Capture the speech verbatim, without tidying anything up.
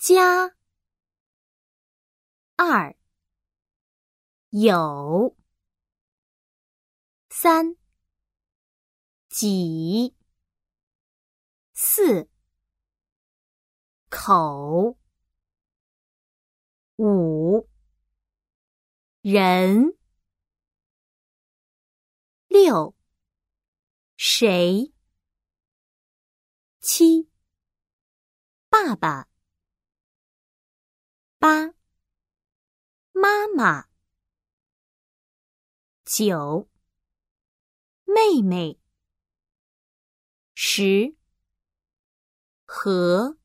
加。二，有。三，几。四，口。五，人。六，谁。七，爸爸。八，妈妈。九，妹妹。十，和。